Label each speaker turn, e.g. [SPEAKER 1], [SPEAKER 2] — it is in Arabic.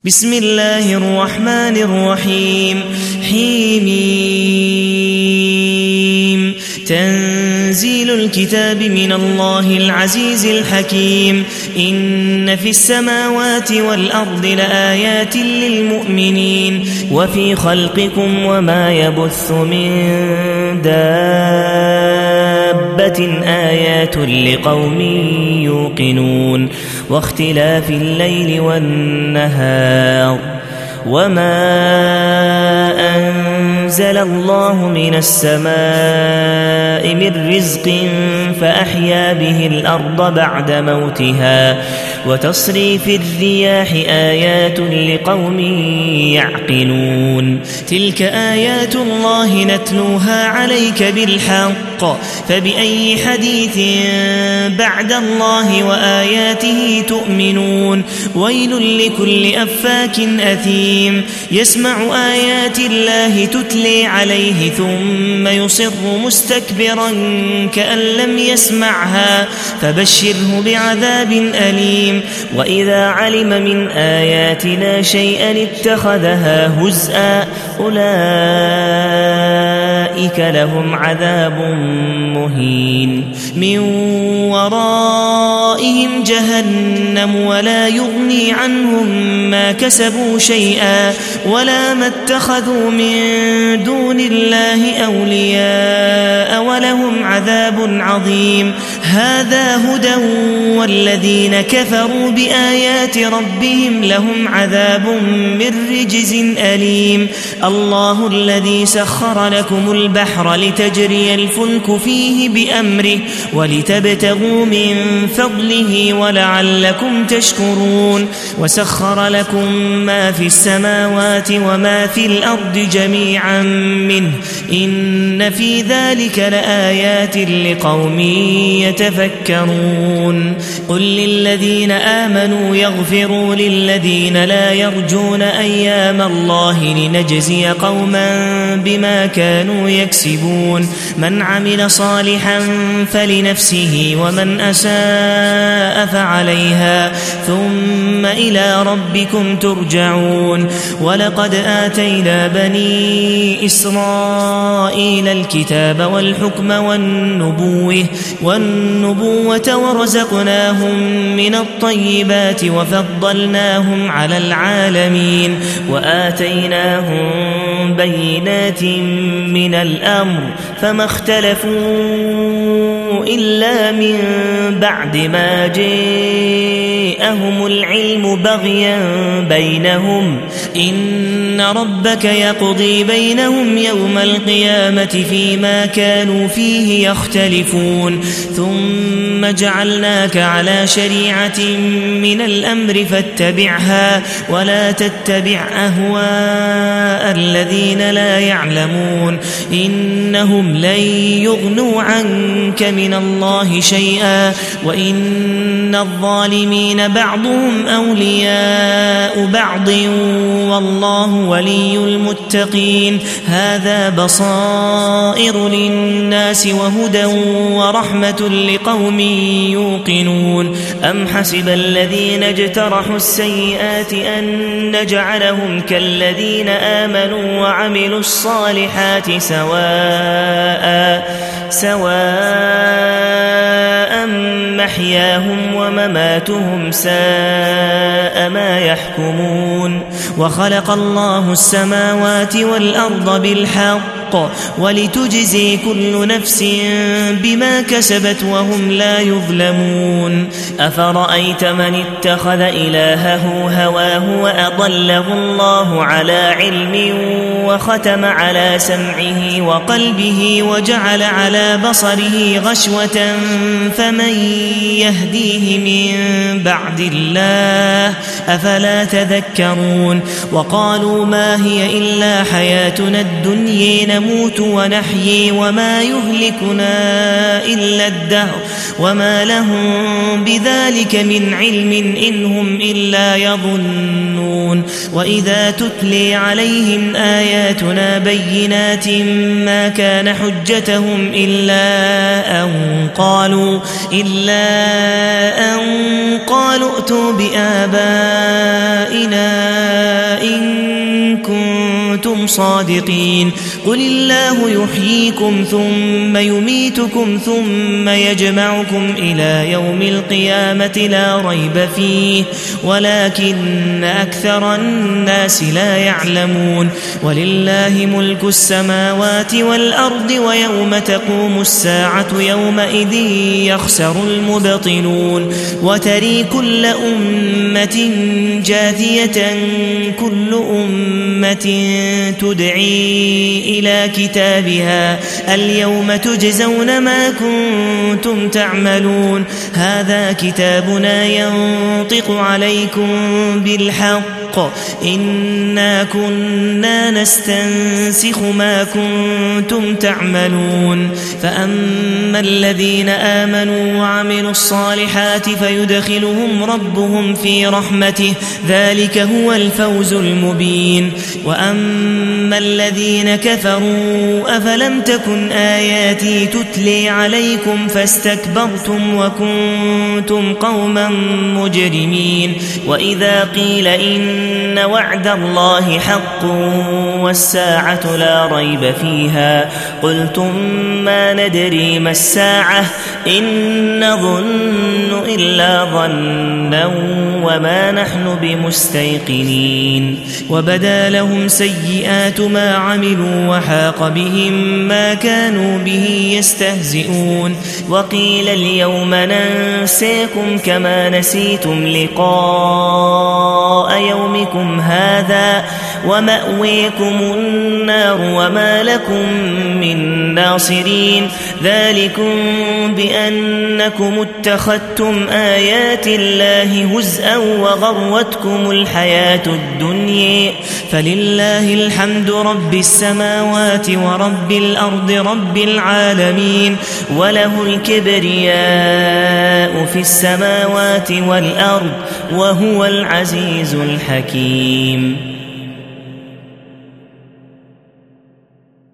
[SPEAKER 1] بسم الله الرحمن الرحيم حميم تنزيل الكتاب من الله العزيز الحكيم إن في السماوات والأرض لآيات للمؤمنين وفي خلقكم وما يبث من دابة آيات لقوم يوقنون واختلاف الليل والنهار وما أنزل الله من السماء من رزق فأحيا به الأرض بعد موتها وتصريف الرياح آيات لقوم يعقلون تلك آيات الله نتلوها عليك بالحق فبأي حديث بعد الله وآياته تؤمنون ويل لكل أفاك أثيم يسمع آيات الله تتلي عليه ثم يصر مستكبرا كأن لم يسمعها فبشره بعذاب أليم وإذا علم من آياتنا شيئا اتخذها هزءا أولئك لهم عذاب مهين من ورائهم جهنم ولا يغني عنهم ما كسبوا شيئا ولا ما اتخذوا من دون الله أولياء ولهم عذاب عظيم هذا هدى والذين كفروا بآيات ربهم لهم عذاب من رجز أليم الله الذي سخر لكم البحر لتجري الفلك فيه بأمره ولتبتغوا من فضله ولعلكم تشكرون وسخر لكم ما في السماوات وما في الأرض جميعا منه إن في ذلك لآيات لقوم يتفكرون قل للذين آمنوا يغفروا للذين لا يرجون أيام الله لنجزي قوما بما كانوا يكسبون من عمل صالحا فلنفسه ومن أساء فعليها ثم إلى ربكم ترجعون ولقد آتينا بني إسرائيل الكتاب والحكم والنبوة ورزقناهم من الطيبات وفضلناهم على العالمين وآتيناهم بينات من الأمر فما اختلفوا إلا من بعد ما جاءهم العلم بغيا بينهم إن ربك يقضي بينهم يوم القيامة فيما كانوا فيه يختلفون ثم جعلناك على شريعة من الأمر فاتبعها ولا تتبع أهواء الذين لا يعلمون إنهم لن يغنوا عنك من الله شيئا وإن الظالمين بعضهم أولياء بعض والله ولي المتقين هذا بصائر للناس وهدى ورحمة لقوم يوقنون أم حسب الذين اجترحوا السيئات أن نجعلهم كالذين آمنوا وعملوا الصالحات سواء محياهم ومماتهم ساء ما يحكمون وخلق الله السماوات والأرض بالحق ولتجزي كل نفس بما كسبت وهم لا يظلمون أفرأيت من اتخذ إلهه هواه وأضله الله على علم وختم على سمعه وقلبه وجعل على بصره غشوة فمن يهديه من بعد الله أفلا تذكرون وقالوا ما هي إلا حياتنا الدنيا نموت ونحيي وما يهلكنا إلا الدهر وما لهم بذلك من علم إن هم إلا يظنون وإذا تتلي عليهم آياتنا بينات ما كان حجتهم إلا أن قالوا ائتوا بآبائنا إن كنتم صادقين قل الله يحييكم ثم يميتكم ثم يجمعكم إلى يوم القيامة لا ريب فيه ولكن أكثر الناس لا يعلمون ولله ملك السماوات والأرض ويوم تقوم الساعة يومئذ يخسر المبطلون وتري كل أمة جاثية كل أمة تدعي إلى كتابها اليوم تجزون ما كنتم تعملون هذا كتابنا ينطق عليكم بالحق إنا كنا نستنسخ ما كنتم تعملون فأما الذين آمنوا وعملوا الصالحات فيدخلهم ربهم في رحمته ذلك هو الفوز المبين وأما الذين كفروا أفلم تكن آياتي تتلي عليكم فاستكبرتم وكنتم قوما مجرمين وإذا قيل إن وعد الله حق والساعة لا ريب فيها قلتم ما ندري ما الساعة إن نظن إلا ظنا وما نحن بمستيقنين وبدا لهم سيئات ما عملوا وحاق بهم ما كانوا به يستهزئون وقيل اليوم ننساكم كما نسيتم لقاء يومكم هذا ومأويكم النار وما لكم من ناصرين ذلكم بأنكم اتخذتم آيات الله هزءا وغرتكم الحياة الدنيا فلله الحمد رب السماوات ورب الأرض رب العالمين وله الكبرياء في السماوات والأرض وهو العزيز الحكيم